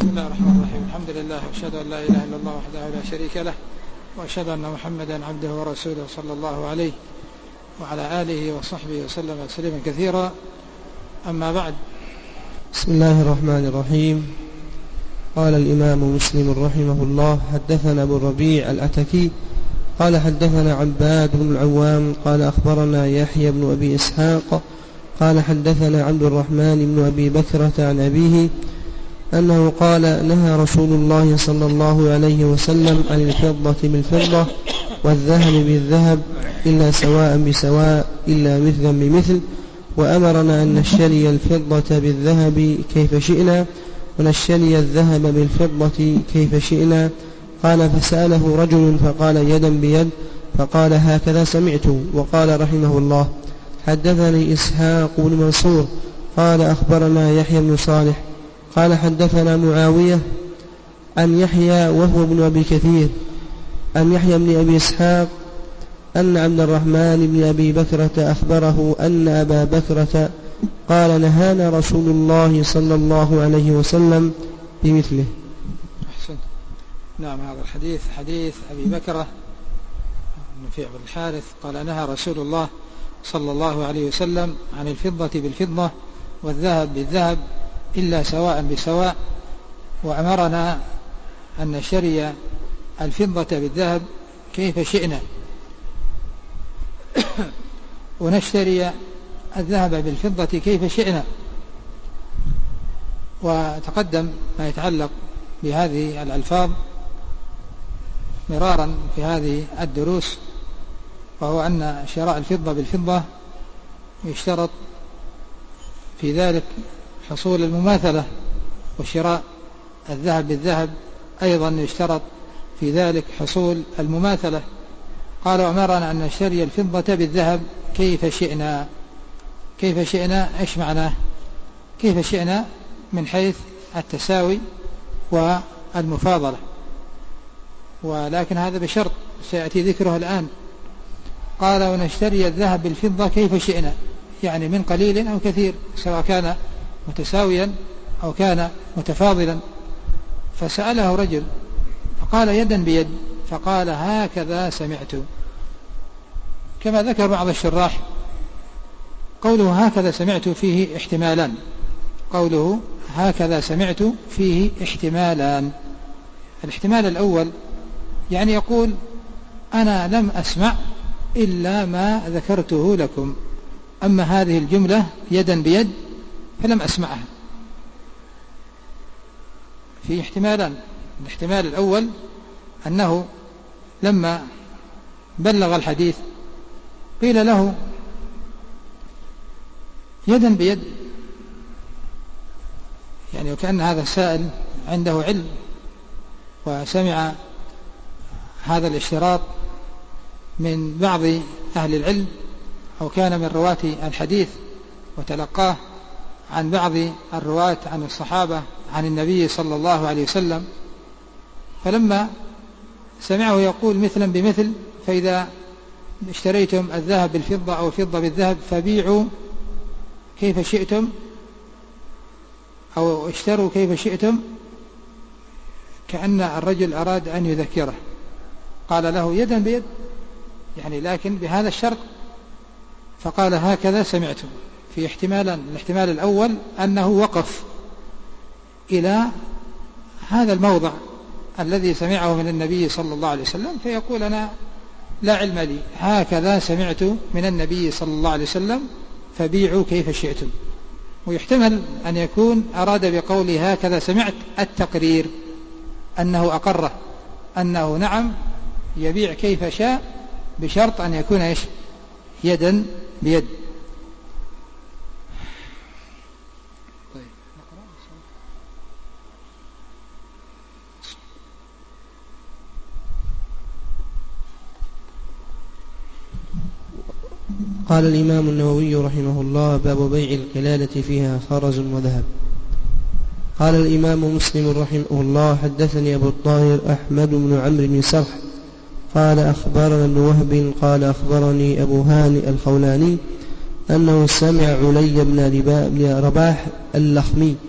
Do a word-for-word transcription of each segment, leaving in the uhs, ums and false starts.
بسم الله الرحمن الرحيم. الحمد لله وأشهد أن لا إله إلا الله وحده لا شريك له، وأشهد أن محمدا عبده ورسوله صلى الله عليه وعلى آله وصحبه وسلم تسليما كثيرا. أما بعد، بسم الله الرحمن الرحيم. قال الإمام مسلم رحمه الله: حدثنا أبو الربيع الأتكي قال حدثنا عباد بن العوام قال أخبرنا يحيى بن أبي إسحاق قال حدثنا عبد الرحمن بن أبي بكرة عن أبيه أنه قال: نهى رسول الله صلى الله عليه وسلم عن الفضة بالفضة والذهب بالذهب إلا سواء بسواء إلا مثلا بمثل، وأمرنا أن نشتري الفضة بالذهب كيف شئنا ونشتري الذهب بالفضة كيف شئنا. قال: فسأله رجل فقال: يدا بيد، فقال: هكذا سمعت. وقال رحمه الله: حدثني إسحاق بن منصور قال أخبرنا يحيى بن صالح قال حدثنا معاوية عن يحيى وهو ابن أبي كثير عن يحيى بن أبي إسحاق أن عبد الرحمن بن أبي بكرة أخبره أن أبا بكرة قال: نهانا رسول الله صلى الله عليه وسلم بمثله. أحسن. نعم، هذا الحديث حديث أبي بكرة نفيع بن الحارث قال: نهى رسول الله صلى الله عليه وسلم عن الفضة بالفضة والذهب بالذهب إلا سواء بسواء، وأمرنا أن نشتري الفضة بالذهب كيف شئنا ونشتري الذهب بالفضة كيف شئنا. وتقدم ما يتعلق بهذه الألفاظ مرارا في هذه الدروس، وهو أن شراء الفضة بالفضة يشترط في ذلك حصول المماثلة، وشراء الذهب بالذهب أيضا يشترط في ذلك حصول المماثلة. قال: وأمرنا أن نشتري الفضة بالذهب كيف شئنا. كيف شئنا إيش معناه؟ كيف شئنا من حيث التساوي والمفاضلة، ولكن هذا بشرط سيأتي ذكره الآن. قال: ونشتري الذهب بالفضة كيف شئنا، يعني من قليل أو كثير، سواء كان متساويا أو كان متفاضلا. فسأله رجل فقال: يدا بيد، فقال: هكذا سمعت. كما ذكر بعض الشراح قوله هكذا سمعت فيه احتمالان. قوله هكذا سمعت فيه احتمالان. الاحتمال الأول يعني يقول: أنا لم أسمع إلا ما ذكرته لكم، أما هذه الجملة يدا بيد فلم أسمعها. في احتمالان: الاحتمال الأول أنه لما بلغ الحديث قيل له يدا بيد، يعني وكأن هذا السائل عنده علم وسمع هذا الاشتراط من بعض أهل العلم، أو كان من رواة الحديث وتلقاه عن بعض الرواة عن الصحابة عن النبي صلى الله عليه وسلم، فلما سمعه يقول مثلا بمثل: فإذا اشتريتم الذهب بالفضة أو الفضة بالذهب فبيعوا كيف شئتم أو اشتروا كيف شئتم، كأن الرجل أراد أن يذكره. قال له يدا بيد، يعني لكن بهذا الشرط. فقال: هكذا سمعتم. في احتمالا: الاحتمال الأول أنه وقف إلى هذا الموضع الذي سمعه من النبي صلى الله عليه وسلم، فيقول: أنا لا علم لي، هكذا سمعت من النبي صلى الله عليه وسلم فبيعوا كيف شئتم. ويحتمل أن يكون أراد بقوله هكذا سمعت التقرير، أنه أقره أنه نعم يبيع كيف شاء، بشرط أن يكون إيش؟ يدا بيد. قال الإمام النووي رحمه الله: باب بيع القلادة فيها خرز وذهب. قال الإمام مسلم رحمه الله: حدثني أبو الطاهر أحمد بن عمرو بن سرح قال أخبرنا ابن وهب قال أخبرني أبو هانئ الخولاني أنه سمع علي بن رباح اللخمي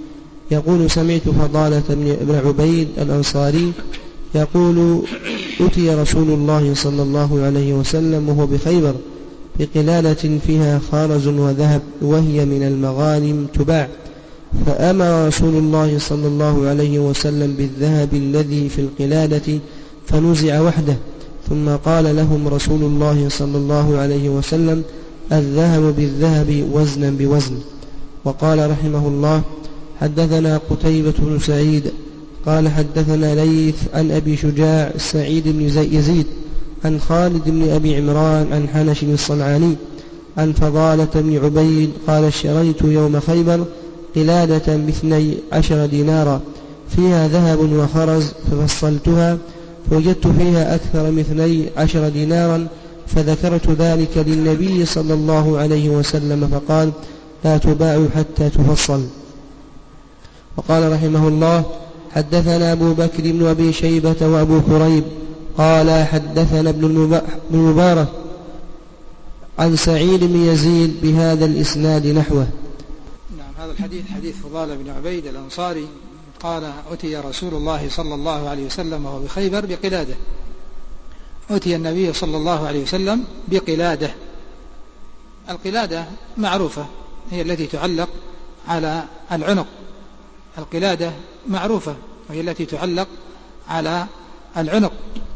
يقول سمعت فضالة بن عبيد الأنصاري يقول أتي رسول الله صلى الله عليه وسلم وهو بخيبر بقلالة فيها خارز وذهب وهي من المغانم تباع، فأمر رسول الله صلى الله عليه وسلم بالذهب الذي في القلادة فنزع وحده، ثم قال لهم رسول الله صلى الله عليه وسلم: الذهب بالذهب وزنا بوزن. وقال رحمه الله: حدثنا قتيبة بن سعيد قال حدثنا ليث عن أبي شجاع سعيد بن يزيد عن خالد بن أبي عمران عن حنش الصنعاني عن فضالة بن عبيد قال: اشتريت يوم خيبر قلادة باثني عشر دينارا فيها ذهب وخرز، ففصلتها فوجدت فيها أكثر من اثني عشر دينارا، فذكرت ذلك للنبي صلى الله عليه وسلم فقال: لا تباع حتى تفصل. وقال رحمه الله: حدثنا أبو بكر بن أبي شيبة وأبو كريب قال حدثنا ابن المبارك عن سعيد بن يزيد بهذا الإسناد نحوه. نعم، هذا الحديث حديث فضالة بن عبيد الأنصاري قال: أتي رسول الله صلى الله عليه وسلم وهو بخيبر بقلادة. أتي النبي صلى الله عليه وسلم بقلادة. القلادة معروفة، هي التي تعلق على العنق. القلادة معروفة وهي التي تعلق على العنق.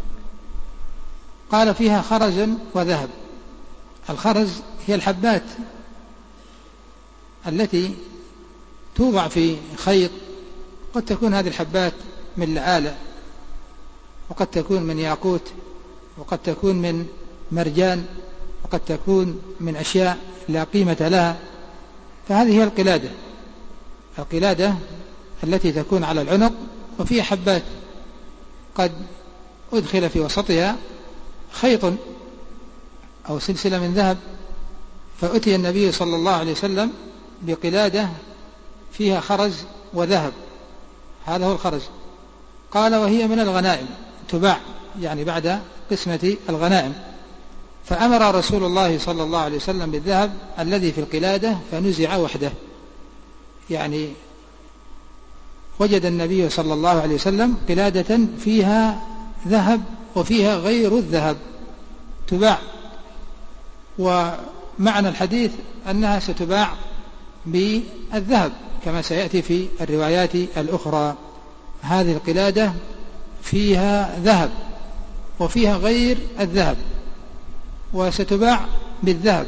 قال: فيها خرز وذهب. الخرز هي الحبات التي توضع في خيط، قد تكون هذه الحبات من لعالة، وقد تكون من ياقوت، وقد تكون من مرجان، وقد تكون من أشياء لا قيمة لها. فهذه هي القلادة. القلادة التي تكون على العنق وفيها حبات قد أدخل في وسطها خيط أو سلسلة من ذهب. فأتي النبي صلى الله عليه وسلم بقلادة فيها خرز وذهب، هذا هو الخرز. قال: وهي من الغنائم تباع، يعني بعد قسمة الغنائم. فأمر رسول الله صلى الله عليه وسلم بالذهب الذي في القلادة فنزع وحده، يعني وجد النبي صلى الله عليه وسلم قلادة فيها ذهب وفيها غير الذهب تباع. ومعنى الحديث أنها ستباع بالذهب كما سيأتي في الروايات الأخرى. هذه القلادة فيها ذهب وفيها غير الذهب وستباع بالذهب.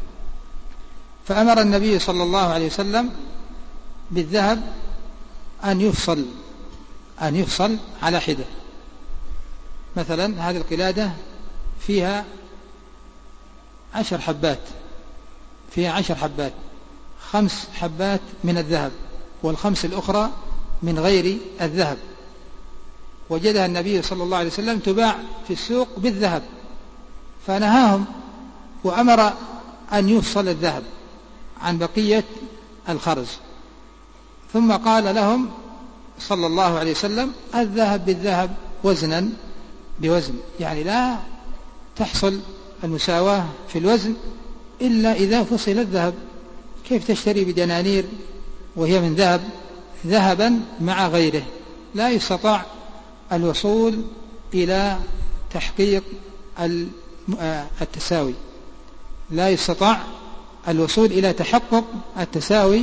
فأمر النبي صلى الله عليه وسلم بالذهب أن يفصل أن يفصل على حدة. مثلا هذه القلادة فيها عشر حبات فيها عشر حبات خمس حبات من الذهب والخمس الأخرى من غير الذهب. وجدها النبي صلى الله عليه وسلم تباع في السوق بالذهب، فنهاهم وأمر أن يفصل الذهب عن بقية الخرز. ثم قال لهم صلى الله عليه وسلم: الذهب بالذهب وزنا بوزن، يعني لا تحصل المساواة في الوزن إلا إذا فصل الذهب. كيف تشتري بدنانير وهي من ذهب ذهبا مع غيره؟ لا يستطاع الوصول إلى تحقيق التساوي لا يستطاع الوصول إلى تحقق التساوي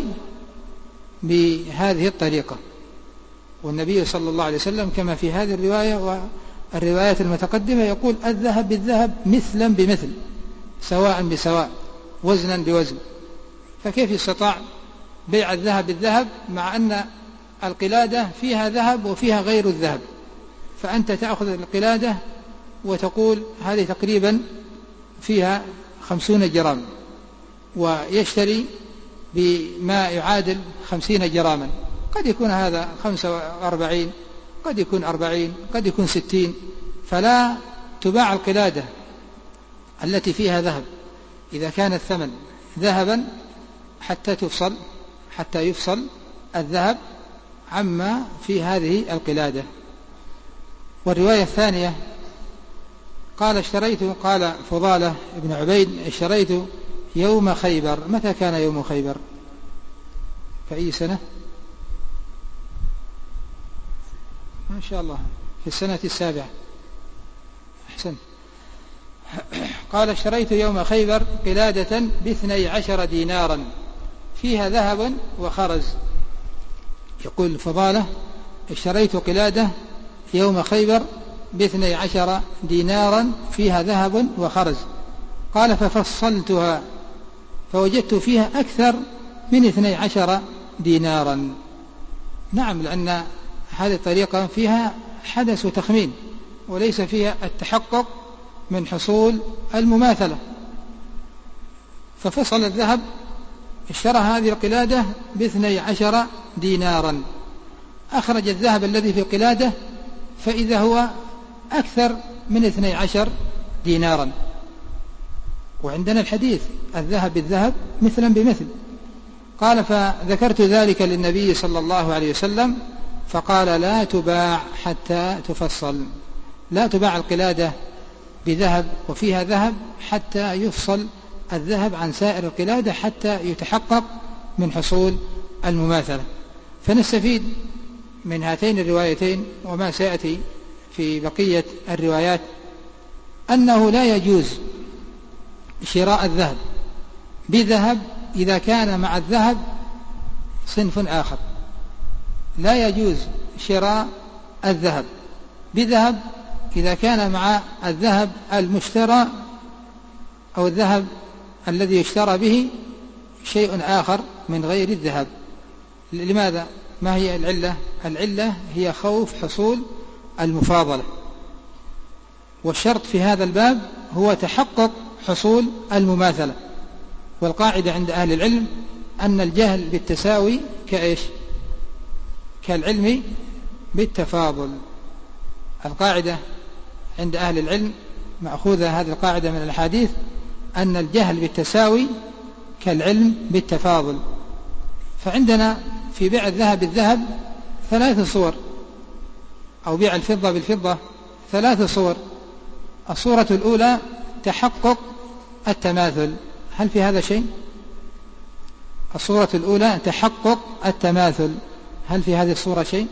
بهذه الطريقة. والنبي صلى الله عليه وسلم كما في هذه الرواية والروايات المتقدمة يقول: الذهب بالذهب مثلا بمثل، سواء بسواء، وزنا بوزن. فكيف يستطاع بيع الذهب بالذهب مع أن القلادة فيها ذهب وفيها غير الذهب؟ فأنت تأخذ القلادة وتقول هذه تقريبا فيها خمسون جرام، ويشتري بما يعادل خمسين جراما، قد يكون هذا خمسة وأربعين، قد يكون أربعين، قد يكون ستين. فلا تباع القلادة التي فيها ذهب إذا كان الثمن ذهبا حتى تفصل حتى يفصل الذهب عما في هذه القلادة. والرواية الثانية قال: اشتريت قال فضالة بن عبيد: اشتريت يوم خيبر. متى كان يوم خيبر؟ في أي سنة؟ ما شاء الله في السنة السابعة. أحسن. قال اشتريت يوم خيبر قلادة باثني عشر دينارا فيها ذهب وخرز. يقول الفضالة اشتريت قلادة يوم خيبر باثني عشر دينارا فيها ذهب وخرز. قال ففصلتها فوجدت فيها أكثر من اثني عشر دينارا. نعم، لأن هذه الطريقة فيها حدث وتخمين وليس فيها التحقق من حصول المماثلة. ففصل الذهب، اشترى هذه القلادة باثني عشر دينارا، أخرج الذهب الذي في القلادة فإذا هو أكثر من اثني عشر دينارا. وعندنا الحديث الذهب بالذهب مثلا بمثل. قال فذكرت ذلك للنبي صلى الله عليه وسلم فقال لا تباع حتى تفصل، لا تباع القلادة بذهب وفيها ذهب حتى يفصل الذهب عن سائر القلادة حتى يتحقق من حصول المماثلة. فنستفيد من هاتين الروايتين وما سيأتي في بقية الروايات أنه لا يجوز شراء الذهب بذهب إذا كان مع الذهب صنف آخر. لا يجوز شراء الذهب بذهب إذا كان مع الذهب المشترى أو الذهب الذي يشترى به شيء آخر من غير الذهب. لماذا؟ ما هي العلة؟ العلة هي خوف حصول المفاضلة، والشرط في هذا الباب هو تحقق حصول المماثلة. والقاعدة عند أهل العلم أن الجهل بالتساوي كإيش؟ كالعلم بالتفاضل. القاعدة عند أهل العلم مأخوذة هذه القاعدة من الحديث أن الجهل بالتساوي كالعلم بالتفاضل. فعندنا في بيع الذهب بالذهب ثلاث صور، أو بيع الفضة بالفضة ثلاث صور. الصورة الأولى تحقق التماثل. هل في هذا شيء؟ الصورة الأولى تحقق التماثل. هل في هذه الصورة شيء؟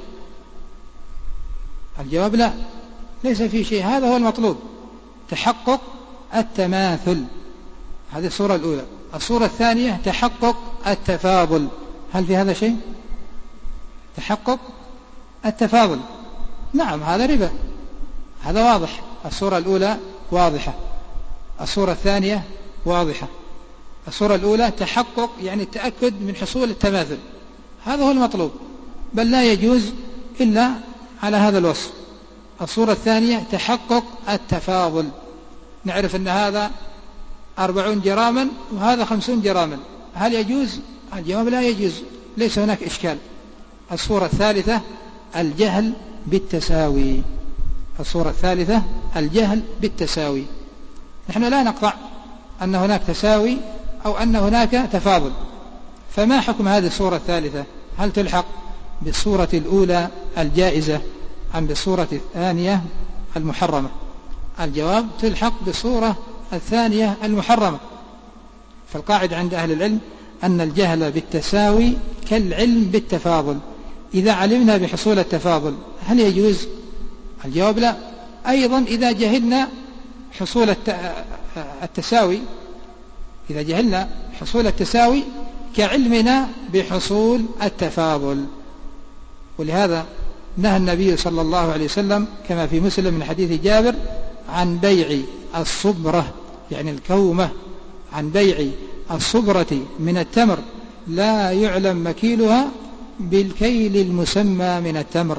الجواب لا، ليس في شيء. هذا هو المطلوب، تحقق التماثل. هذه الصورة الأولى. الصورة الثانية تحقق التفاضل. هل في هذا شيء؟ تحقق التفاضل. نعم، هذا ربا، هذا واضح. الصورة الأولى واضحة، الصورة الثانية واضحة. الصورة الأولى تحقق يعني التأكد من حصول التماثل، هذا هو المطلوب، بل لا يجوز إلا على هذا الوصف. الصورة الثانية تحقق التفاضل، نعرف أن هذا أربعون جراما وهذا خمسون جراما، هل يجوز؟ الجواب لا يجوز، ليس هناك إشكال. الصورة الثالثة الجهل بالتساوي. الصورة الثالثة الجهل بالتساوي. نحن لا نقطع أن هناك تساوي أو أن هناك تفاضل. فما حكم هذه الصورة الثالثة؟ هل تلحق بالصورة الأولى الجائزة أم بالصورة الثانية المحرمة؟ الجواب تلحق بالصورة الثانية المحرمة. فالقاعدة عند أهل العلم أن الجهل بالتساوي كالعلم بالتفاضل. إذا علمنا بحصول التفاضل هل يجوز؟ الجواب لا. أيضا إذا جهلنا حصول التساوي، إذا جهلنا حصول التساوي كعلمنا بحصول التفاضل. ولهذا نهى النبي صلى الله عليه وسلم كما في مسلم من حديث جابر عن بيع الصبرة يعني الكومة، عن بيع الصبرة من التمر لا يعلم مكيلها بالكيل المسمى من التمر.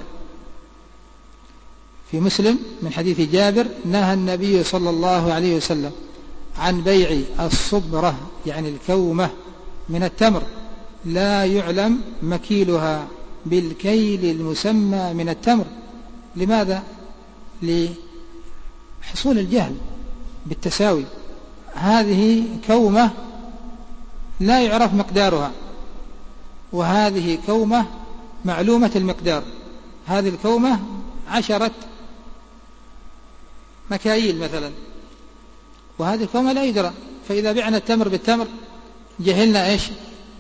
في مسلم من حديث جابر نهى النبي صلى الله عليه وسلم عن بيع الصبرة يعني الكومة من التمر لا يعلم مكيلها بالكيل المسمى من التمر. لماذا؟ لحصول الجهل بالتساوي. هذه كومة لا يعرف مقدارها، وهذه كومة معلومة المقدار. هذه الكومة عشرة مكاييل مثلا، وهذه الكومة لا يدرى. فإذا بعنا التمر بالتمر جهلنا إيش؟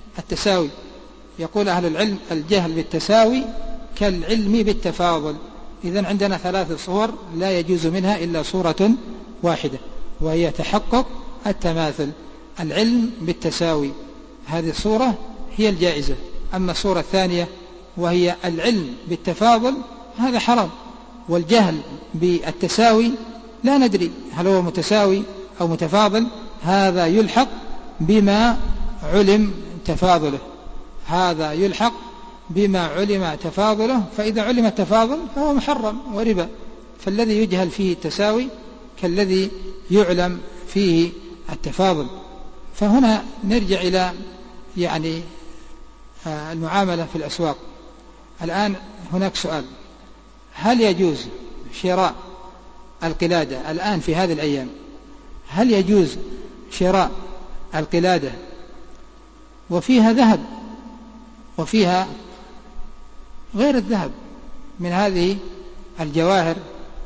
التساوي. يقول أهل العلم الجهل بالتساوي كالعلم بالتفاضل. إذن عندنا ثلاث صور لا يجوز منها إلا صورة واحدة، وهي تحقق التماثل، العلم بالتساوي، هذه الصورة هي الجائزة. أما الصورة الثانية وهي العلم بالتفاضل هذا حرام، والجهل بالتساوي لا ندري هل هو متساوي أو متفاضل، هذا يلحق بما علم تفاضله، هذا يلحق بما علم تفاضله، فإذا علم التفاضل فهو محرم وربا. فالذي يجهل فيه التساوي كالذي يعلم فيه التفاضل. فهنا نرجع إلى يعني المعاملة في الأسواق. الآن هناك سؤال: هل يجوز شراء القلادة الآن في هذه الأيام؟ هل يجوز شراء القلادة وفيها ذهب وفيها غير الذهب من هذه الجواهر؟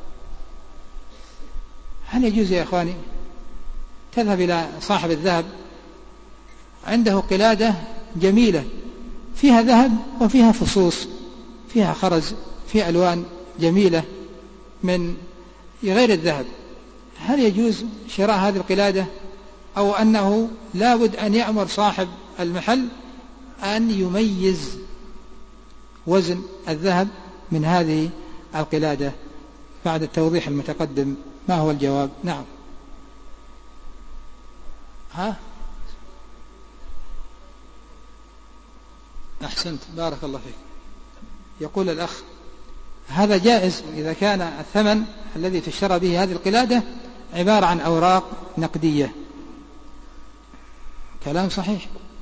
هل يجوز يا أخواني تذهب إلى صاحب الذهب عنده قلادة جميلة فيها ذهب وفيها فصوص، فيها خرز، فيها ألوان جميلة من غير الذهب، هل يجوز شراء هذه القلادة، أو أنه لابد أن يأمر صاحب المحل أن يميز وزن الذهب من هذه القلادة؟ بعد التوضيح المتقدم ما هو الجواب؟ نعم. ها أحسنت، بارك الله فيك. يقول الأخ: هذا جائز إذا كان الثمن الذي تشترى به هذه القلادة عبارة عن أوراق نقدية. كلام صحيح،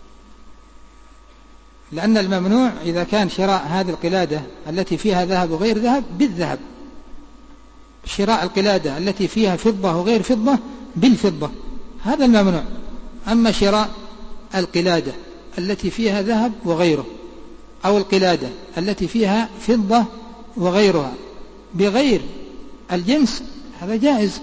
لأن الممنوع إذا كان شراء هذه القلادة التي فيها ذهب وغير ذهب بالذهب، شراء القلادة التي فيها فضة وغير فضة بالفضة، هذا الممنوع. أما شراء القلادة التي فيها ذهب وغيره، أو القلادة التي فيها فضة وغيرها بغير الجنس، هذا جائز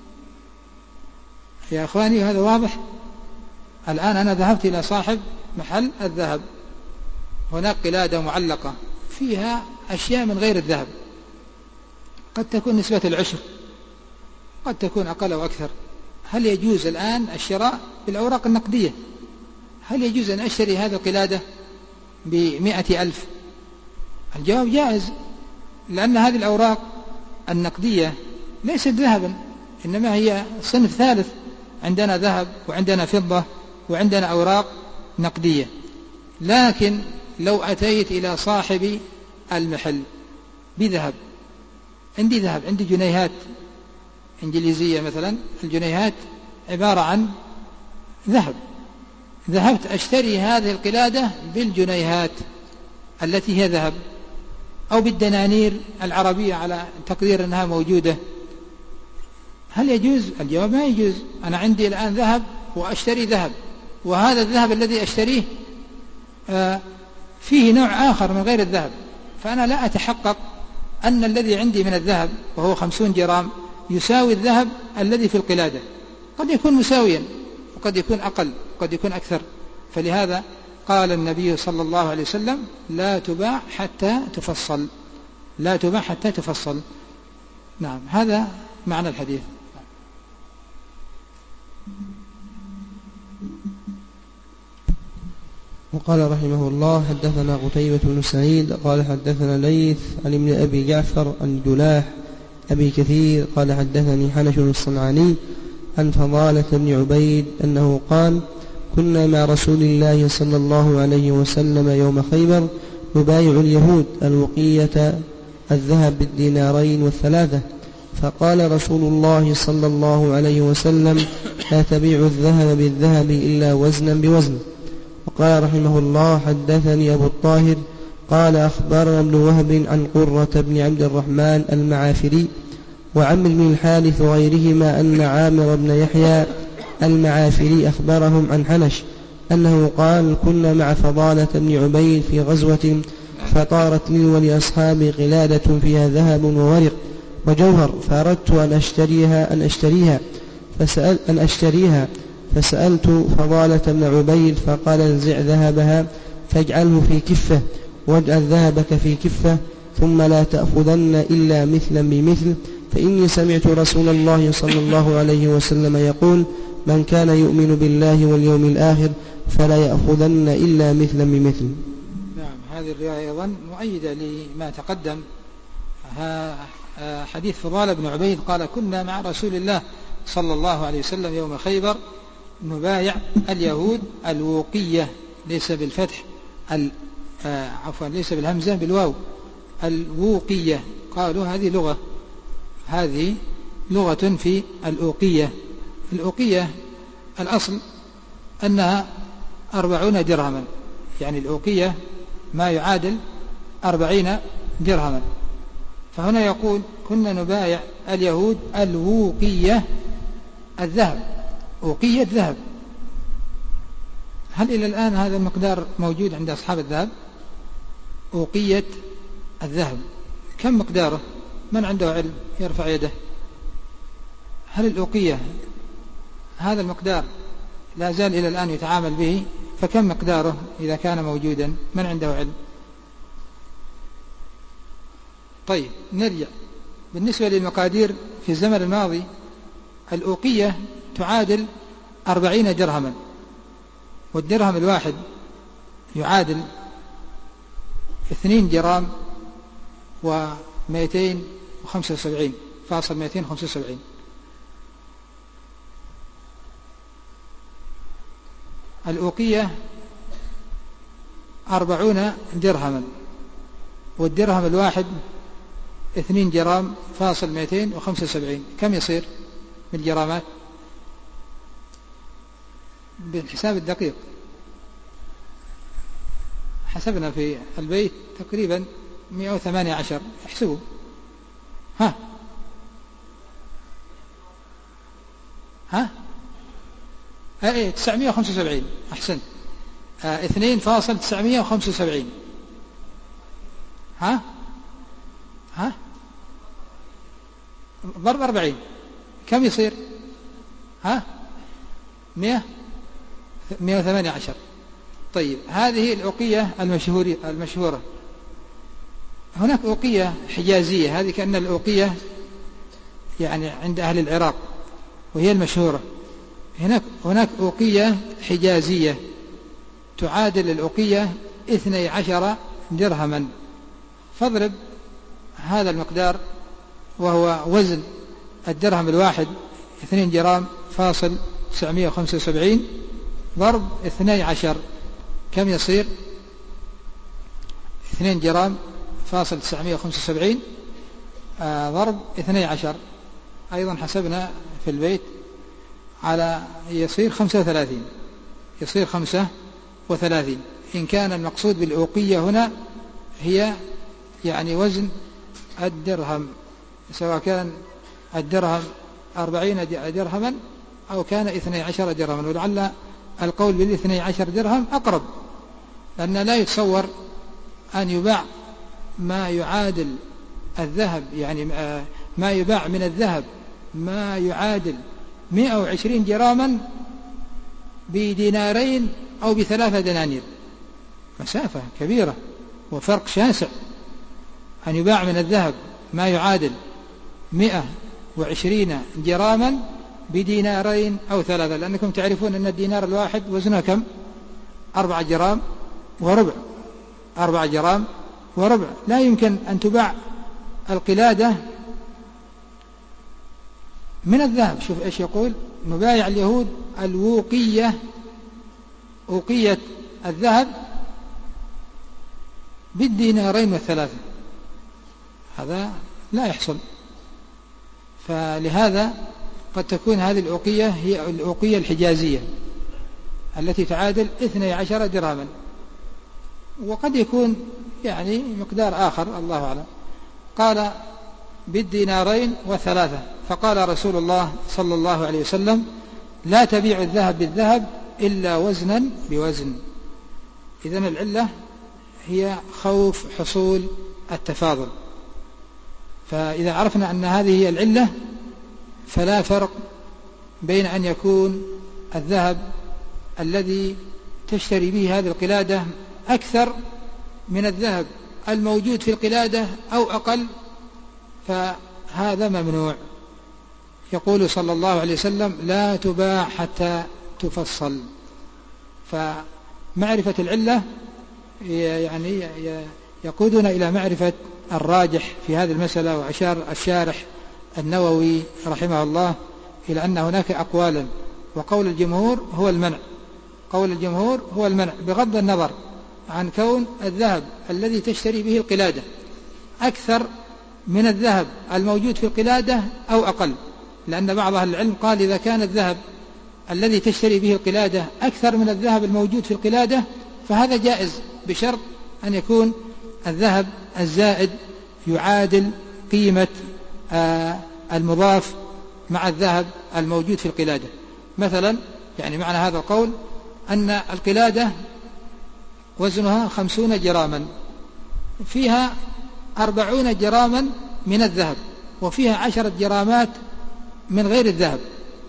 يا أخواني، هذا واضح. الآن أنا ذهبت إلى صاحب محل الذهب، هناك قلادة معلقة فيها أشياء من غير الذهب، قد تكون نسبة العشر، قد تكون أقل أو أكثر. هل يجوز الآن الشراء بالأوراق النقدية؟ هل يجوز أن أشتري هذه القلادة بمئة ألف؟ الجواب جائز، لأن هذه الأوراق النقدية ليست ذهبا، إنما هي صنف ثالث، عندنا ذهب وعندنا فضة وعندنا أوراق نقدية. لكن لو أتيت إلى صاحب المحل بذهب، عندي ذهب، عندي جنيهات إنجليزية مثلا، الجنيهات عبارة عن ذهب، ذهبت أشتري هذه القلادة بالجنيهات التي هي ذهب، أو بالدنانير العربية على تقدير أنها موجودة، هل يجوز؟ الجواب ما يجوز. أنا عندي الآن ذهب وأشتري ذهب، وهذا الذهب الذي أشتريه فيه نوع آخر من غير الذهب، فأنا لا أتحقق أن الذي عندي من الذهب وهو خمسون جرام يساوي الذهب الذي في القلادة، قد يكون مساويا وقد يكون أقل وقد يكون أكثر. فلهذا قال النبي صلى الله عليه وسلم: لا تباع حتى تفصل، لا تباع حتى تفصل. نعم، هذا معنى الحديث. وقال رحمه الله: حدثنا قتيبة بن سعيد قال حدثنا ليث عن ابن أبي جعفر عن جلاح أبي كثير قال حدثني حنش الصنعاني عن فضالة بن عبيد أنه قال: كنا مع رسول الله صلى الله عليه وسلم يوم خيبر نبايع اليهود الوقية الذهب بالدينارين والثلاثة، فقال رسول الله صلى الله عليه وسلم: لا تبيع الذهب بالذهب إلا وزنا بوزن. وقال رحمه الله: حدثني أبو الطاهر قال أخبرنا ابن وهب عن قرة بن عبد الرحمن المعافري وعمرو بن الحارث وغيرهما أن عامر بن يحيى المعافري أخبرهم عن حنش أنه قال: كنا مع فضالة بن عبيد في غزوة، فطارت لي ولأصحابي قلادة فيها ذهب وورق وجوهر، فأردت أن أشتريها أن أشتريها فسأل أن أشتريها فسألت فضالة بن عبيد فقال: انزع ذهبها فاجعله في كفة واجعل ذهبك في كفة، ثم لا تأخذن إلا مثلا بمثل، فإني سمعت رسول الله صلى الله عليه وسلم يقول: من كان يؤمن بالله واليوم الآخر فلا يأخذن إلا مثلا بمثل. نعم، هذه الرواية أيضا مؤيدة لما تقدم. حديث فضال بن عبيد قال: كنا مع رسول الله صلى الله عليه وسلم يوم خيبر نبايع اليهود الوقية، ليس بالفتح عفوا ليس بالهمزة، بالواو، الوقية. قالوا هذه لغة هذه لغة في الأوقية. الأوقية الأصل أنها أربعون درهما، يعني الأوقية ما يعادل أربعين درهما. فهنا يقول: كنا نبايع اليهود الوقية الذهب، أوقية ذهب. هل إلى الآن هذا المقدار موجود عند أصحاب الذهب؟ أوقية الذهب كم مقداره؟ من عنده علم يرفع يده. هل الأوقية هذا المقدار لا زال إلى الآن يتعامل به؟ فكم مقداره إذا كان موجودا؟ من عنده علم؟ طيب نرجع. بالنسبة للمقادير في الزمن الماضي، الأوقية تعادل أربعين درهما، والدرهم الواحد يعادل اثنين جرام ومئتين وخمسة وسبعين فاصل مئتين وخمسة وسبعين. الأوقية أربعون درهما، والدرهم الواحد اثنين جرام فاصل مئتين وخمسة وسبعين. كم يصير بالجرامات بالحساب الدقيق؟ حسبنا في البيت تقريبا مئة وثمانية عشر. احسبوا. ها ها ايه تسعمئة وخمسة وسبعين. احسنت. اه اثنين فاصل تسعمئة وخمسة وسبعين. ها ها ضرب أربعين كم يصير؟ ها مئة مئة وثمانية عشر. طيب هذه الأوقية المشهورة. هناك أوقية حجازية، هذه كأن الأوقية يعني عند أهل العراق وهي المشهورة. هناك هناك أوقية حجازية تعادل الأوقية اثني عشر درهما. فاضرب هذا المقدار وهو وزن الدرهم الواحد اثنين جرام فاصل تسعمئة وخمسة وسبعين ضرب اثني عشر، كم يصير؟ اثنين جرام فاصل تسعمئة وخمسة وسبعين آه ضرب اثني عشر. أيضا حسبنا في البيت على يصير خمسة وثلاثين يصير خمسة وثلاثين. إن كان المقصود بالأوقية هنا هي يعني وزن الدرهم، سواء كان الدرهم أربعين درهما أو كان اثني عشر درهما. ولعل القول بالاثني عشر درهم أقرب، لأن لا يتصور أن يباع ما يعادل الذهب، يعني ما يباع من الذهب ما يعادل مئة وعشرين جراما بدينارين أو بثلاثة دنانير. مسافة كبيرة وفرق شاسع. أن يباع من الذهب ما يعادل مئة وعشرين جراما بدينارين أو ثلاثة، لأنكم تعرفون أن الدينار الواحد وزنه كم؟ أربعة جرام وربع. أربعة جرام وربع. لا يمكن أن تباع القلادة من الذهب. شوف إيش يقول: نبايع اليهود الوقية، أوقية الذهب بالدينارين والثلاثة. هذا لا يحصل. فلهذا قد تكون هذه الأوقية هي الأوقية الحجازية التي تعادل اثني عشر درهما، وقد يكون يعني مقدار آخر الله أعلم. قال بالدينارين وثلاثة. فقال رسول الله صلى الله عليه وسلم: لا تبيع الذهب بالذهب إلا وزنا بوزن. إذن العلة هي خوف حصول التفاضل. فإذا عرفنا أن هذه هي العلة فلا فرق بين أن يكون الذهب الذي تشتري به هذه القلادة أكثر من الذهب الموجود في القلادة أو أقل فهذا ممنوع. يقول صلى الله عليه وسلم لا تباع حتى تفصل. فمعرفة العلة يعني يقودنا إلى معرفة الراجح في هذه المسألة. وأشار الشارح النووي رحمه الله إلى أن هناك أقوالا، وقول الجمهور هو المنع. قول الجمهور هو المنع بغض النظر عن كون الذهب الذي تشتري به القلادة أكثر من الذهب الموجود في القلادة أو أقل، لأن بعض أهل العلم قال إذا كان الذهب الذي تشتري به القلادة أكثر من الذهب الموجود في القلادة فهذا جائز، بشرط أن يكون الذهب الزائد يعادل قيمة المضاف مع الذهب الموجود في القلادة. مثلا يعني معنى هذا القول أن القلادة وزنها خمسون جراما، فيها أربعون جراما من الذهب، وفيها عشرة جرامات من غير الذهب.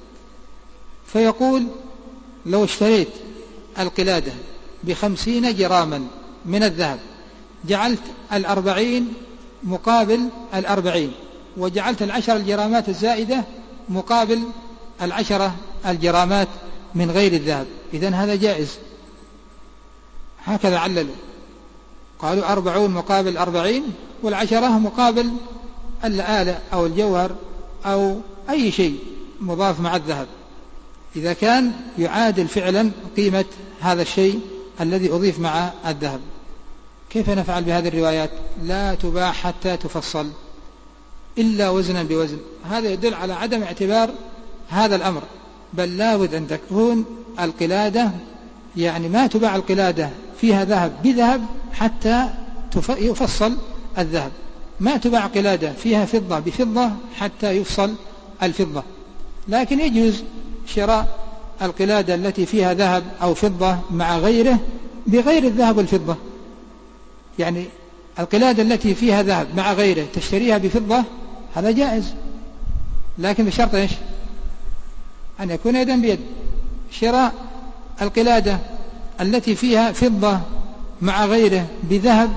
فيقول لو اشتريت القلادة بخمسين جراما من الذهب جعلت الأربعين مقابل الأربعين، وجعلت العشر الجرامات الزائدة مقابل العشرة الجرامات من غير الذهب، إذن هذا جائز. هكذا عللوا، قالوا أربعون مقابل أربعين، والعشرة مقابل الآلة أو الجوهر أو أي شيء مضاف مع الذهب، إذا كان يعادل فعلا قيمة هذا الشيء الذي أضيف مع الذهب. كيف نفعل بهذه الروايات؟ لا تباع حتى تفصل إلا وزنا بوزن. هذا يدل على عدم اعتبار هذا الأمر، بل لا بد أن تكون القلادة يعني ما تباع القلادة فيها ذهب بذهب حتى يفصل الذهب، ما تباع قلادة فيها فضة بفضة حتى يفصل الفضة. لكن يجوز شراء القلادة التي فيها ذهب أو فضة مع غيره بغير الذهب والفضة، يعني القلادة التي فيها ذهب مع غيره تشتريها بفضة، هذا جائز، لكن بشرط إيش؟ أن يكون يدا بيد. شراء القلادة التي فيها فضة مع غيره بذهب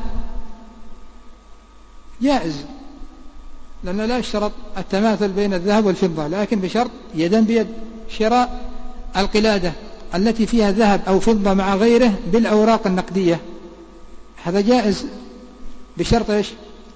جائز، لأنه لا يشترط التماثل بين الذهب والفضة، لكن بشرط يدا بيد. شراء القلادة التي فيها ذهب أو فضة مع غيره بالأوراق النقدية هذا جائز، بشرط إيش؟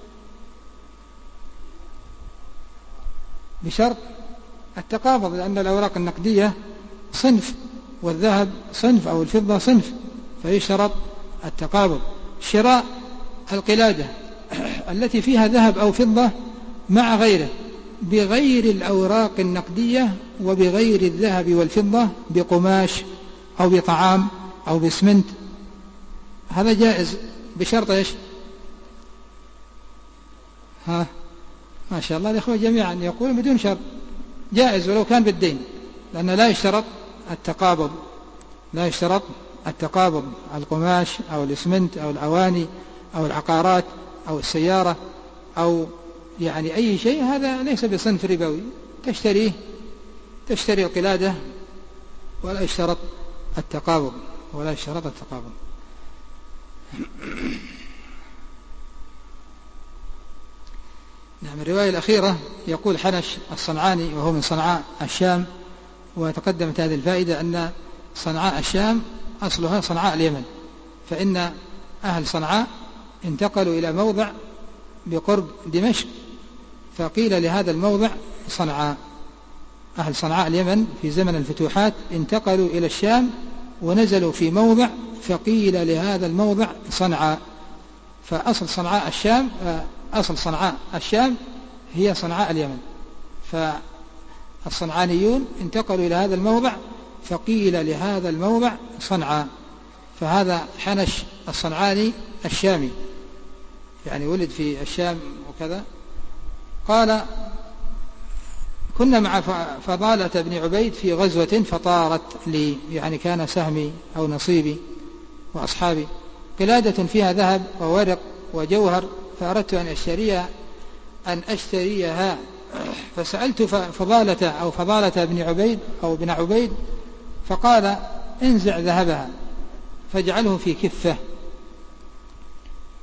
بشرط التقابض، لأن الأوراق النقدية صنف والذهب صنف أو الفضة صنف، فيشترط التقابض. شراء القلادة التي فيها ذهب أو فضة مع غيره بغير الأوراق النقدية وبغير الذهب والفضة بقماش أو بطعام أو بسمنت هذا جائز، بشرط إيش؟ ها ما شاء الله الإخوة جميعا يقول بدون شرط جائز ولو كان بالدين، لأنه لا يشترط التقابض، لا يشترط التقابض القماش أو الإسمنت أو الأواني أو العقارات أو السيارة أو يعني أي شيء، هذا ليس بصنف ربوي تشتريه تشتري القلادة ولا يشترط التقابض ولا يشترط التقابض. نعم. الرواية الأخيرة يقول حنش الصنعاني وهو من صنعاء الشام، وتقدمت هذه الفائدة أن صنعاء الشام أصلها صنعاء اليمن، فإن أهل صنعاء انتقلوا إلى موضع بقرب دمشق فقيل لهذا الموضع صنعاء. أهل صنعاء اليمن في زمن الفتوحات انتقلوا إلى الشام ونزلوا في موضع فقيل لهذا الموضع صنعاء، فأصل صنعاء الشام أصل صنعاء الشام هي صنعاء اليمن، فالصنعانيون انتقلوا إلى هذا الموضع فقيل لهذا الموضع صنعاء. فهذا حنش الصنعاني الشامي يعني ولد في الشام وكذا. قال كنا مع فضالة بن عبيد في غزوة فطارت لي يعني كان سهمي أو نصيبي وأصحابي قلادة فيها ذهب وورق وجوهر، فأردت أن أشتريها أن أشتريها فسألت فضالة أو فضالة بن عبيد أو بن عبيد فقال انزع ذهبها فاجعله في كفة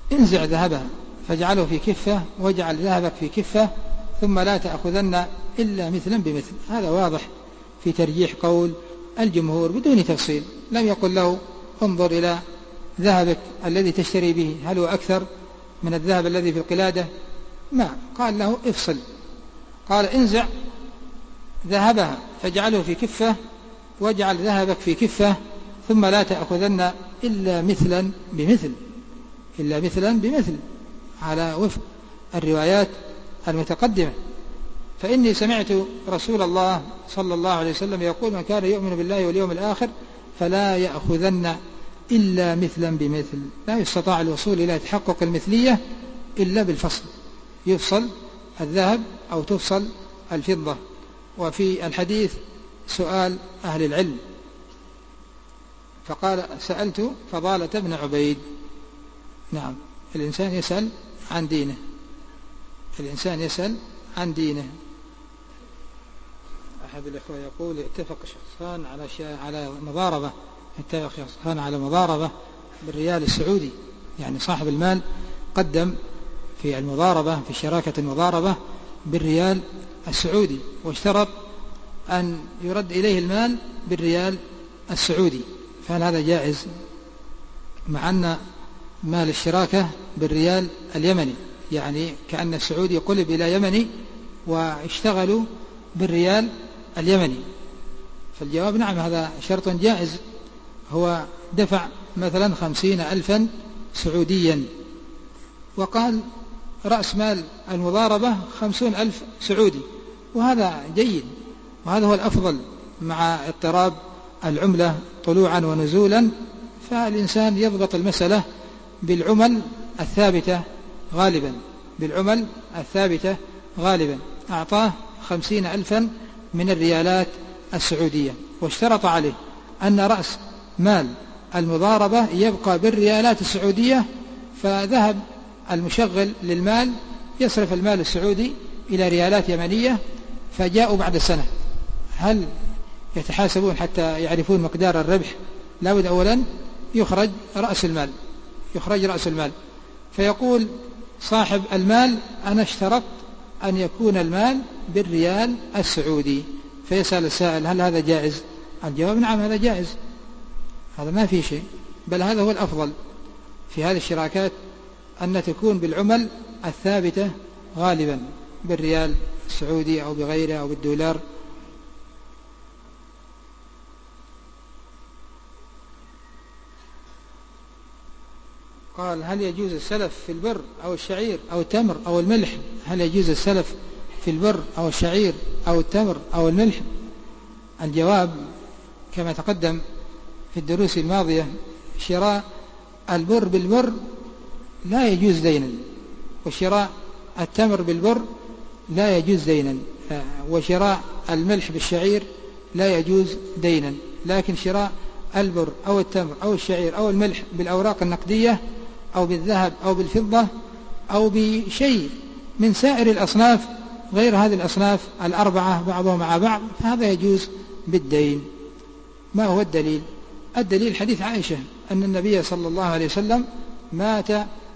انزع ذهبها فاجعله في كفة واجعل ذهبك في كفة ثم لا تأخذن إلا مثلا بمثل. هذا واضح في ترجيح قول الجمهور بدون تفصيل. لم يقل له انظر إلى ذهبك الذي تشتري به هل هو أكثر من الذهب الذي في القلادة، ما قال له افصل، قال انزع ذهبها فاجعله في كفة واجعل ذهبك في كفة ثم لا تأخذن إلا مثلا بمثل، إلا مثلا بمثل على وفق الروايات المتقدمة. فإني سمعت رسول الله صلى الله عليه وسلم يقول من كان يؤمن بالله واليوم الآخر فلا يأخذن إلا مثلا بمثل. لا يستطاع الوصول إلى تحقق المثلية إلا بالفصل، يفصل الذهب أو تفصل الفضة. وفي الحديث سؤال أهل العلم، فقال سألت فضالة بن عبيد. نعم، الإنسان يسأل عن دينه، الإنسان يسأل عن دينه. أحد الإخوة يقول اتفق شخصان على على مضاربة، اتفق شخصان على مضاربة بالريال السعودي، يعني صاحب المال قدم في المضاربة في شراكة المضاربة بالريال السعودي واشترط أن يرد إليه المال بالريال السعودي، فهل هذا جائز مع أن مال الشراكة بالريال اليمني؟ يعني كأن السعودي قلب إلى يمني واشتغلوا بالريال اليمني. فالجواب نعم، هذا شرط جائز. هو دفع مثلا خمسين ألفا سعوديا وقال رأس مال المضاربة خمسون ألف سعودي، وهذا جيد وهذا هو الأفضل مع اضطراب العملة طلوعا ونزولا. فالإنسان يضبط المسألة بالعمل الثابتة غالبا، بالعمل الثابتة غالبا. أعطاه خمسين ألفا من الريالات السعودية واشترط عليه أن رأس مال المضاربة يبقى بالريالات السعودية، فذهب المشغل للمال يصرف المال السعودي إلى ريالات يمنية، فجاءوا بعد سنة هل يتحاسبون حتى يعرفون مقدار الربح؟ لا بد أولا يخرج رأس المال، يخرج رأس المال. فيقول صاحب المال أنا اشترطت أن يكون المال بالريال السعودي، فيسأل السائل هل هذا جائز؟ الجواب نعم هذا جائز، هذا ما في شيء، بل هذا هو الأفضل في هذه الشراكات أن تكون بالعمل الثابتة غالبا بالريال السعودي أو بغيره أو بالدولار. قال هل يجوز السلف في البر أو الشعير أو التمر أو الملح؟ هل يجوز السلف في البر أو الشعير أو التمر أو الملح؟ الجواب كما تقدم في الدروس الماضية، شراء البر بالبر لا يجوز دينا، وشراء التمر بالبر لا يجوز دينا، وشراء الملح بالشعير لا يجوز دينا. لكن شراء البر أو التمر أو الشعير أو الملح بالأوراق النقدية أو بالذهب أو بالفضة أو بشيء من سائر الأصناف غير هذه الأصناف الأربعة بعضها مع بعض، فهذا يجوز بالدين. ما هو الدليل؟ الدليل حديث عائشة أن النبي صلى الله عليه وسلم مات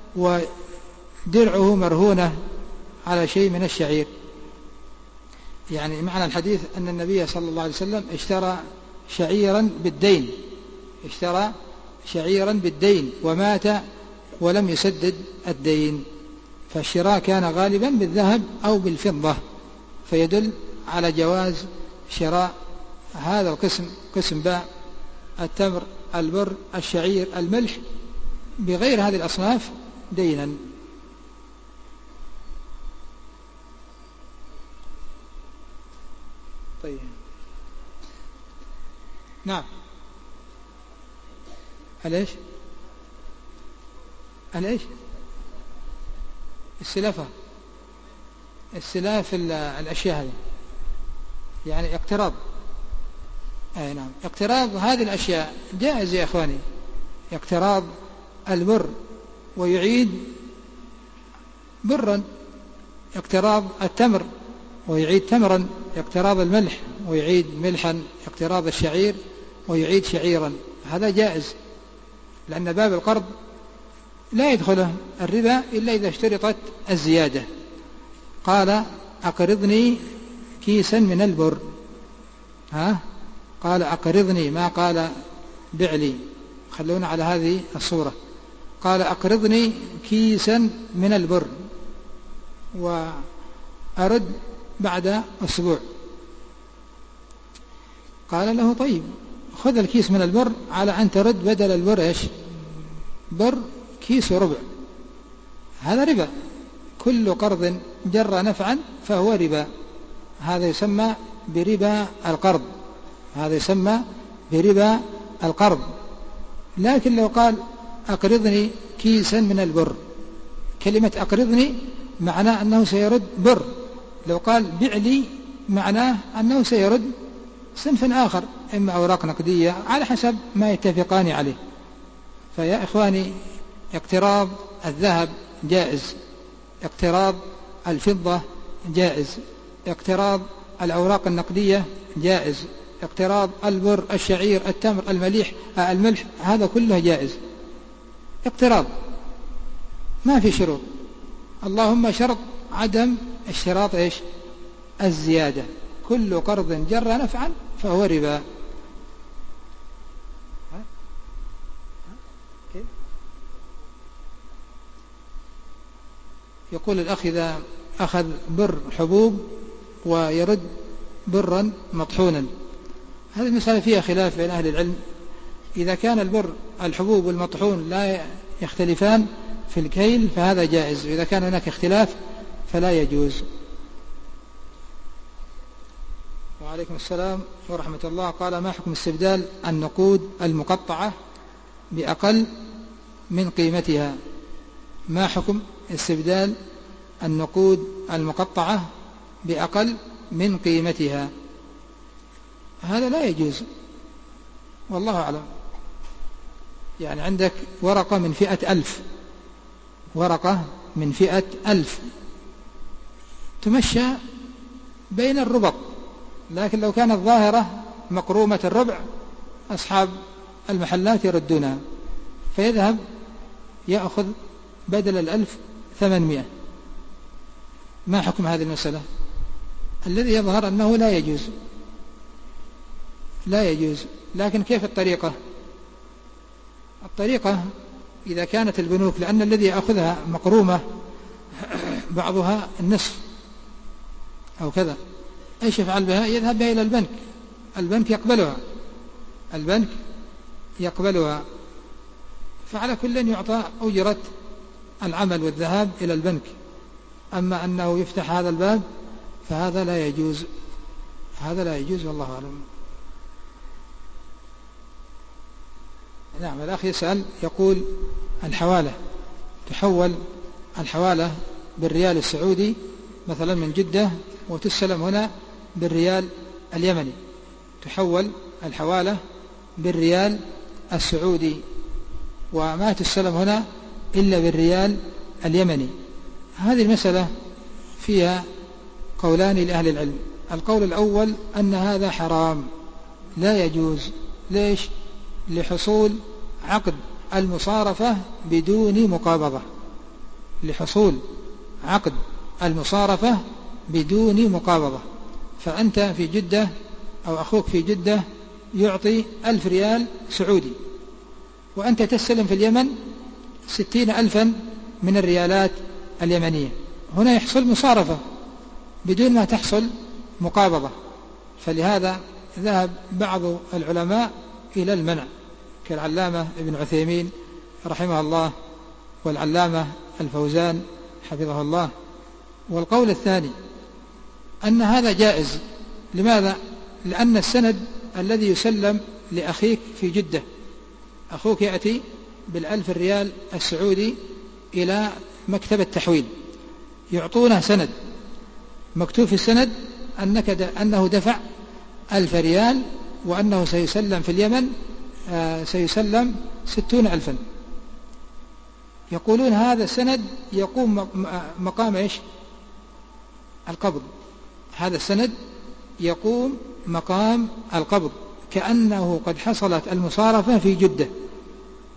ودرعه مرهونة على شيء من الشعير، يعني معنى الحديث أن النبي صلى الله عليه وسلم اشترى شعيرا بالدين، اشترى شعيرا بالدين ومات ولم يسدد الدين، فالشراء كان غالبا بالذهب أو بالفضة، فيدل على جواز شراء هذا القسم، قسم باء التمر البر الشعير الملح بغير هذه الأصناف دينا. طيب نعم، الإيش الإيش السلافة، السلاف الأشياء هذه يعني اقتراض، أي نعم اقتراض هذه الأشياء جائز يا أخواني، اقتراض البر ويعيد برا، اقتراض التمر ويعيد تمرا، اقتراض الملح ويعيد ملحا، اقتراض الشعير ويعيد شعيرا، هذا جائز، لأن باب القرض لا يدخله الربا إلا إذا اشترطت الزيادة. قال أقرضني كيسا من البر، ها قال أقرضني، ما قال بعلي، خلونا على هذه الصورة. قال أقرضني كيسا من البر وأرد بعد أسبوع. قال له طيب خذ الكيس من البر على أن ترد بدل البر إيش؟ بر كيس وربع. هذا ربا، كل قرض جر نفعا فهو ربا، هذا يسمى بربا القرض، هذا يسمى بربا القرض. لكن لو قال أقرضني كيسا من البر، كلمة أقرضني معناه أنه سيرد بر، لو قال بعلي معناه أنه سيرد صنف آخر، إما أوراق نقدية على حسب ما يتفقان عليه. فيا إخواني، اقتراض الذهب جائز، اقتراض الفضة جائز، اقتراض الأوراق النقدية جائز، اقتراض البر، الشعير، التمر، المليح الملح، هذا كله جائز اقتراض، ما في شروط، اللهم شرط عدم اشتراط ايش؟ الزيادة. كل قرض جر نفعا فهو ربا. يقول الأخ إذا أخذ بر حبوب ويرد برا مطحونا، هذه المسألة فيها خلاف بين أهل العلم. إذا كان البر الحبوب والمطحون لا يختلفان في الكيل فهذا جائز، وإذا كان هناك اختلاف فلا يجوز. وعليكم السلام ورحمة الله. قال ما حكم استبدال النقود المقطعة بأقل من قيمتها؟ ما حكم استبدال النقود المقطعة بأقل من قيمتها؟ هذا لا يجوز والله أعلم. يعني عندك ورقة من فئة ألف، ورقة من فئة ألف تمشى بين الربط، لكن لو كانت ظاهرة مقرومة الربع أصحاب المحلات يردونها، فيذهب يأخذ بدل الألف ثمانمائة. ما حكم هذه المسألة؟ الذي يظهر أنه لا يجوز، لا يجوز. لكن كيف الطريقة؟ الطريقة إذا كانت البنوك، لأن الذي يأخذها مقرومة بعضها النصف أو كذا، إيش يفعل بها؟ يذهب بها إلى البنك، البنك يقبلها، البنك يقبلها، فعلى كل يعطى أجرة العمل والذهاب إلى البنك. أما أنه يفتح هذا الباب فهذا لا يجوز، هذا لا يجوز والله أعلم. نعم. الأخ يسأل يقول الحوالة، تحول الحوالة بالريال السعودي مثلا من جدة وتسلم هنا بالريال اليمني، تحول الحوالة بالريال السعودي وما تسلم هنا إلا بالريال اليمني. هذه المسألة فيها قولان لأهل العلم. القول الأول أن هذا حرام لا يجوز. ليش؟ لحصول عقد المصارفة بدون مقابضة، لحصول عقد المصارفة بدون مقابضة. فأنت في جدة أو أخوك في جدة يعطي ألف ريال سعودي، وأنت تستلم في اليمن ستين ألفا من الريالات اليمنية، هنا يحصل مصارفة بدون ما تحصل مقابضة. فلهذا ذهب بعض العلماء إلى المنع كالعلامة ابن عثيمين رحمه الله والعلامة الفوزان حفظه الله. والقول الثاني أن هذا جائز. لماذا؟ لأن السند الذي يسلم لأخيك في جدة، أخوك يأتي بالألف ريال السعودي إلى مكتب التحويل، يعطونه سند مكتوب في السند أنك د... أنه دفع ألف ريال وأنه سيسلم في اليمن آه سيسلم ستون ألفا. يقولون هذا السند يقوم مقام إيش؟ القبض. هذا السند يقوم مقام القبض، كأنه قد حصلت المصارفة في جدة.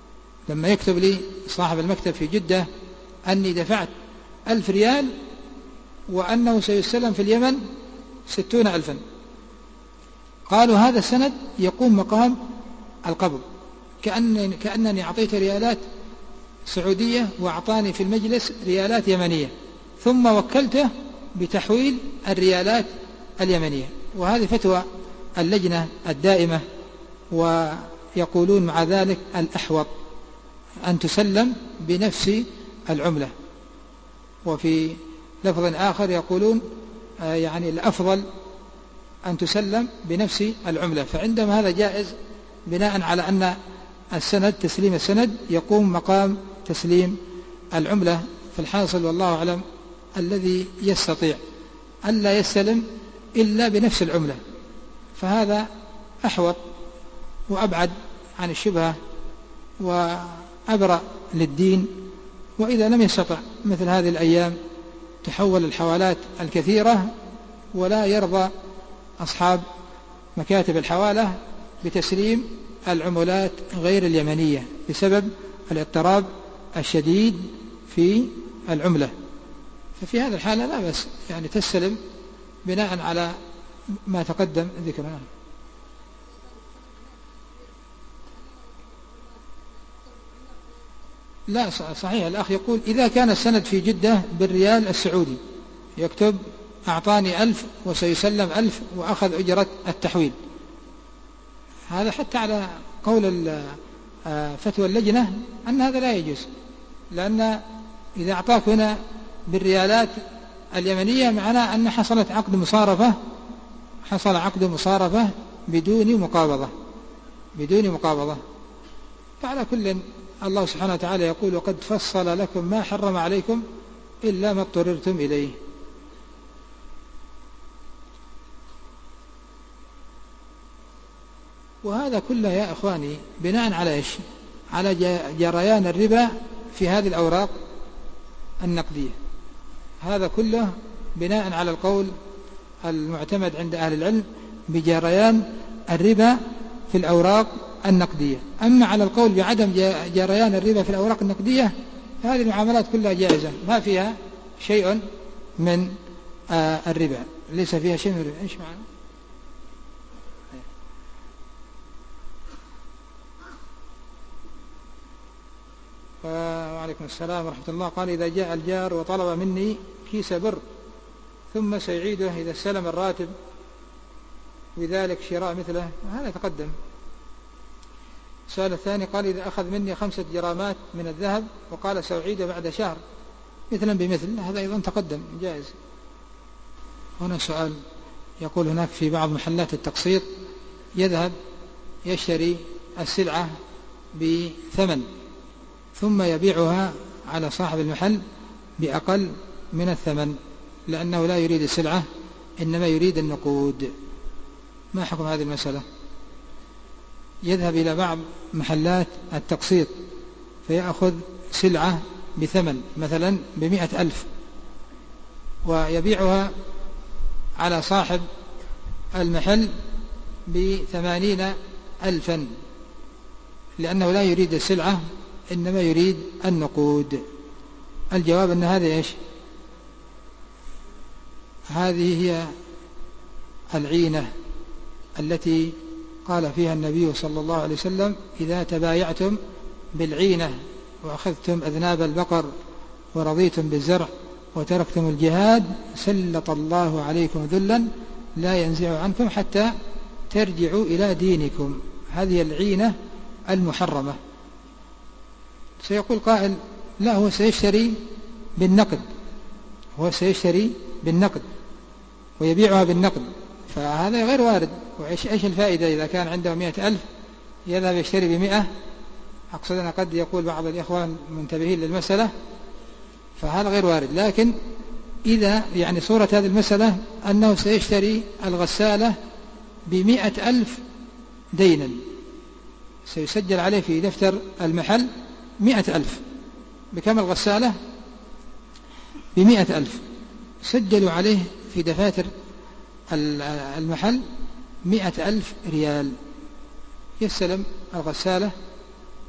لما يكتب لي صاحب المكتب في جدة أني دفعت ألف ريال وأنه سيستلم في اليمن ستون ألفا، قالوا هذا السند يقوم مقام القبض، كأنني, كأنني أعطيت ريالات سعودية وأعطاني في المجلس ريالات يمنية، ثم وكلته بتحويل الريالات اليمنية. وهذه فتوى اللجنة الدائمة، ويقولون مع ذلك الأحوط أن تسلم بنفس العملة. وفي لفظ آخر يقولون يعني الأفضل أن تسلم بنفس العملة، فعندما هذا جائز بناء على أن السند تسليم السند يقوم مقام تسليم العملة. في الحاصل والله أعلم الذي يستطيع ألا يستلم إلا بنفس العملة فهذا أحوط وأبعد عن الشبهة وأبرأ للدين. وإذا لم يستطع مثل هذه الأيام تحول الحوالات الكثيرة، ولا يرضى أصحاب مكاتب الحوالة بتسليم العملات غير اليمنية بسبب الاضطراب الشديد في العملة، ففي هذا الحالة لا بأس يعني تستلم بناء على ما تقدم ذكره. لا صحيح، الأخ يقول إذا كان السند في جدة بالريال السعودي يكتب أعطاني ألف وسيسلم ألف وأخذ أجرة التحويل، هذا حتى على قول فتوى اللجنة أن هذا لا يجوز، لأن إذا أعطاك هنا بالريالات اليمنية معناه أن حصلت عقد مصارفة حصل عقد مصارفة بدون مقابضة بدون مقابضة فعلى كل الله سبحانه وتعالى يقول وقد فصل لكم ما حرم عليكم إلا ما اضطررتم إليه. وهذا كله يا إخواني بناء على إيش؟ على جريان الربا في هذه الأوراق النقدية، هذا كله بناء على القول المعتمد عند أهل العلم بجريان الربا في الأوراق النقدية. أما على القول بعدم جريان الربا في الأوراق النقدية هذه المعاملات كلها جائزة ما فيها شيء من آه الربا، ليس فيها شيء من الربا. إيش معنى؟ وعليكم السلام ورحمة الله. قال إذا جاء الجار وطلب مني كيس بر ثم سيعيده إذا استلم الراتب بذلك شراء مثله، هذا تقدم. السؤال الثاني قال إذا أخذ مني خمسة جرامات من الذهب وقال سأعيده بعد شهر مثلا بمثل، هذا أيضا تقدم جائز. هنا سؤال يقول هناك في بعض محلات التقسيط يذهب يشتري السلعة بثمن ثم يبيعها على صاحب المحل بأقل من الثمن لأنه لا يريد السلعة إنما يريد النقود، ما حكم هذه المسألة؟ يذهب إلى بعض محلات التقسيط فيأخذ سلعة بثمن مثلا بمئة ألف ويبيعها على صاحب المحل بثمانين ألفا لأنه لا يريد السلعة إنما يريد النقود. الجواب أن هذا إيش؟ هذه هي العينة التي قال فيها النبي صلى الله عليه وسلم إذا تبايعتم بالعينة وأخذتم أذناب البقر ورضيتم بالزرع وتركتم الجهاد سلط الله عليكم ذلا لا ينزع عنكم حتى ترجعوا إلى دينكم. هذه العينة المحرمة. سيقول قائل لا هو سيشتري بالنقد هو سيشتري بالنقد ويبيعها بالنقد، فهذا غير وارد. وإيش إيش الفائدة إذا كان عنده مئة ألف يذهب يشتري بمئة؟ أقصد أنا قد يقول بعض الإخوان منتبهين للمسألة فهذا غير وارد. لكن إذا يعني صورة هذه المسألة أنه سيشتري الغسالة بمئة ألف دينا سيسجل عليه في دفتر المحل مئة ألف، بكم الغسالة؟ بمئة ألف، سجلوا عليه في دفاتر المحل مئة ألف ريال، يستلم الغسالة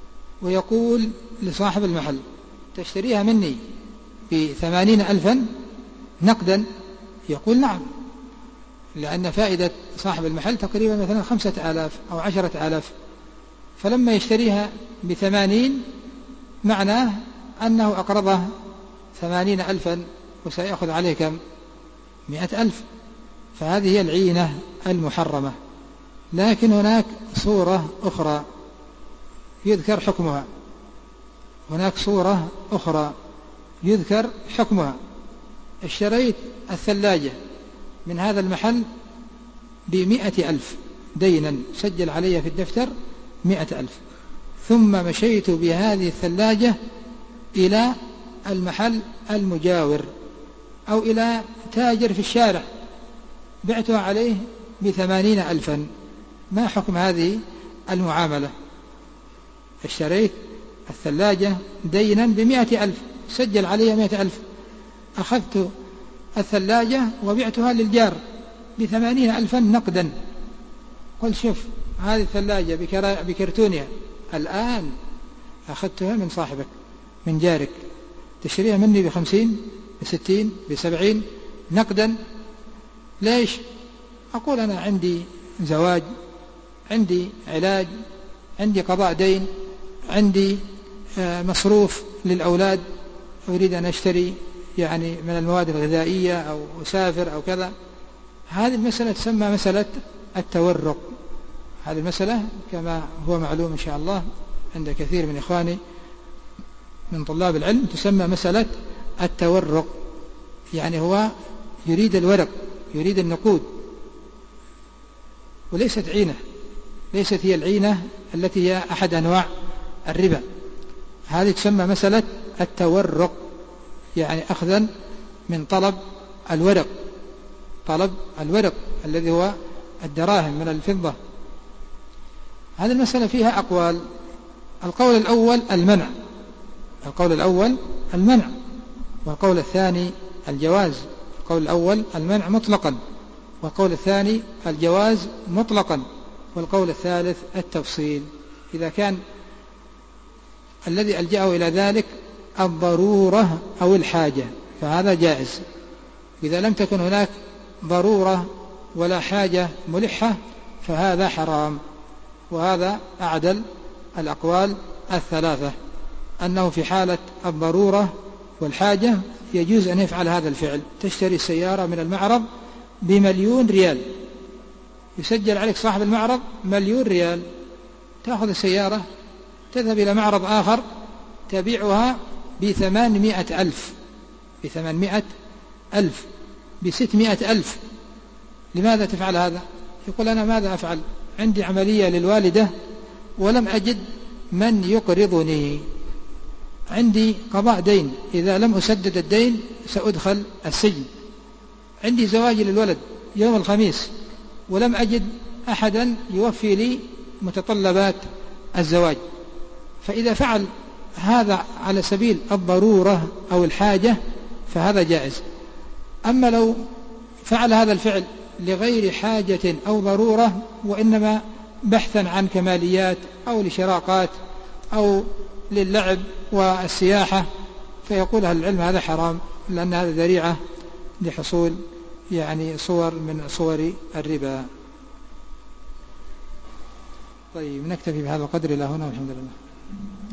ويقول لصاحب المحل تشتريها مني بثمانين ألفا نقدا، يقول نعم، لأن فائدة صاحب المحل تقريبا مثلا خمسة آلاف أو عشرة آلاف، فلما يشتريها بثمانين معناه أنه أقرضه ثمانين ألفا وسيأخذ عليه كم؟ مئة ألف. فهذه هي العينة المحرمة. لكن هناك صورة أخرى يذكر حكمها، هناك صورة أخرى يذكر حكمها. اشتريت الثلاجة من هذا المحل بمئة ألف دينا، سجل علي في الدفتر مئة ألف، ثم مشيت بهذه الثلاجة إلى المحل المجاور أو إلى تاجر في الشارع بعتها عليه بثمانين ألفا، ما حكم هذه المعاملة؟ اشتريت الثلاجة دينا بمئة ألف، سجل علي مئة ألف، أخذت الثلاجة وبعتها للجار بثمانين ألفا نقدا. قل شوف هذه الثلاجة بكرتونها الآن أخذتها من صاحبك من جارك، تشتريها مني بخمسين بستين بسبعين نقدا. ليش؟ أقول أنا عندي زواج، عندي علاج، عندي قضاء دين، عندي مصروف للأولاد، أريد أن أشتري يعني من المواد الغذائية أو أسافر أو كذا. هذه المسألة تسمى مسألة التورق. هذه المسألة كما هو معلوم إن شاء الله عند كثير من إخواني من طلاب العلم تسمى مسألة التورق، يعني هو يريد الورق، يريد النقود، وليست عينة، ليست هي العينة التي هي أحد أنواع الربا. هذه تسمى مسألة التورق، يعني أخذا من طلب الورق، طلب الورق الذي هو الدراهم من الفضة. هذه المسألة فيها أقوال. القول الأول المنع، القول الأول المنع، والقول الثاني الجواز. القول الأول المنع مطلقا، والقول الثاني الجواز مطلقا، والقول الثالث التفصيل. إذا كان الذي ألجأه إلى ذلك الضرورة أو الحاجة فهذا جائز. إذا لم تكن هناك ضرورة ولا حاجة ملحة فهذا حرام. وهذا أعدل الأقوال الثلاثة، أنه في حالة الضرورة والحاجة يجوز أن يفعل هذا الفعل. تشتري السيارة من المعرض بمليون ريال، يسجل عليك صاحب المعرض مليون ريال، تأخذ السيارة تذهب إلى معرض آخر تبيعها بثمانمائة ألف، بثمانمائة ألف، بستمائة ألف. لماذا تفعل هذا؟ يقول أنا ماذا أفعل؟ عندي عملية للوالدة ولم أجد من يقرضني، عندي قضاء دين، إذا لم أسدد الدين سأدخل السجن، عندي زواج للولد يوم الخميس ولم أجد أحدا يوفي لي متطلبات الزواج. فإذا فعل هذا على سبيل الضرورة أو الحاجة فهذا جائز. أما لو فعل هذا الفعل لغير حاجة أو ضرورة وإنما بحثا عن كماليات أو لشراقات أو للعب والسياحة فيقول أهل العلم هذا حرام، لأن هذا ذريعة لحصول يعني صور من صور الربا. طيب نكتفي بهذا القدر إلى هنا والحمد لله.